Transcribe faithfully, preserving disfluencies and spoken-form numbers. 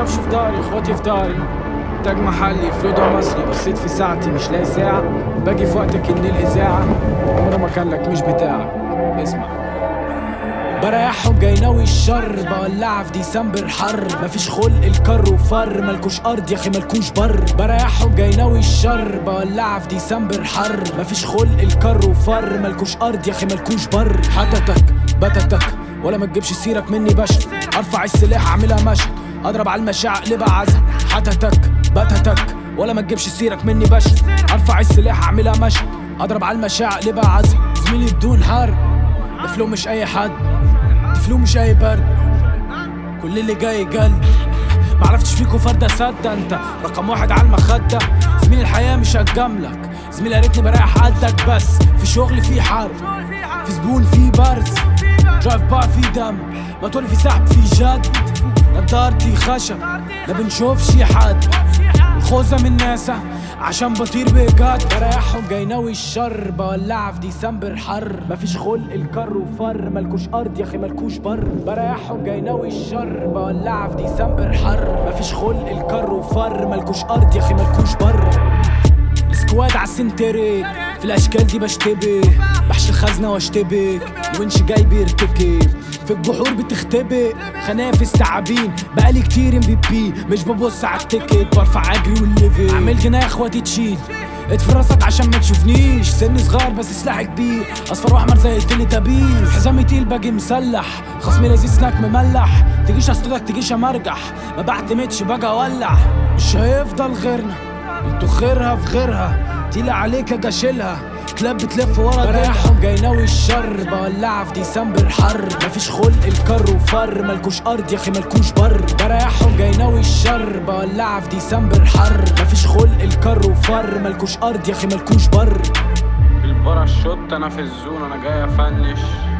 بضربش في داري، اخواتي في داري. تاج محلي فلوده مصري، بصيت في ساعتي مش لاقي ساعة. باجي في وقتك ان الاذاعة عمره ما كان لك مش بتاعك. اسمع، بريحهم جاي ناوي الشر، بولعها في ديسمبر حر. مفيش خلق الكر وفر، ملكوش ارض يا اخي ملكوش بر. بريحهم جاي ناوي الشر، بولعها في ديسمبر حر. مفيش خلق الكر وفر، ملكوش ارض يا اخي ملكوش بر. حتتك بتتك ولا ما تجيبش سيرك مني باشا. ارفع السلاح اعملها مشهد، اضرب على المشاع اقلبها عزا. حتتك بتتك ولا ما تجيبش سيرك مني باشا. ارفع السلاح اعملها مشهد، اضرب على المشاع اقلبها عزا. زميلي بدون حرب، الفلو مش اي حد، الفلو مش اي برد، كل اللي جاي جلد. معرفتش فيكو فردة سدة، انت رقم واحد على المخدة. زميل الحياة مش هتجاملك، زميل يا ريتني بريح قدك. بس في شغل في حرب، في زبون في برز، درايف بار في دم، موتوري في سحب في جد. نضارتي خشب ما بنشوفش حد، الخوذة من ناسا عشان بطير بجد. بريحهم جاي ناوي الشر، بولعها في ديسمبر حر. مفيش خلق الكر وفر، ملكوش ارض يا اخي ملكوش بر. بريحهم جاي ناوي الشر، بولعها في ديسمبر حر. مفيش خلق الكر وفر، ملكوش ارض يا اخي ملكوش بر. السكواد عالسنتريك في الاشكال دي بشتبه، بحش الخزنة واشتبك، الونش جاي بيرتكب في الجحور بتختبئ. خنافس تعابين بقالي كتير ام في بي، مش ببص على التيكت برفع اجري والليفل. عامل جناح يا اخواتي تشيل اطفي راسك عشان ما تشوفنيش. سني صغير بس سلاحي كبير، اصفر واحمر زي التليتابيز. حزامي تقيل باجي مسلح، خصمي لذيذ سناك مملح. تجيش اصطادك تجيش امرجح، ما بعتمدش باجي اولع. مش هيفضل غيرنا، انتو خيرها في غيرها، تقيلة عليك اجي اشيلها. كلاب بتلف ورا بريحهم جاي ناوي الشر، بولعها في ديسمبر حر. مفيش خلق الكر وفر، ملكوش ارض يا اخي ملكوش بر. بريحهم جاي ناوي الشر، بولعها في ديسمبر حر. مفيش خلق الكر وفر، ملكوش ارض يا اخي ملكوش بر. بالبرا الشوت انا في الزون، انا جاي افنش.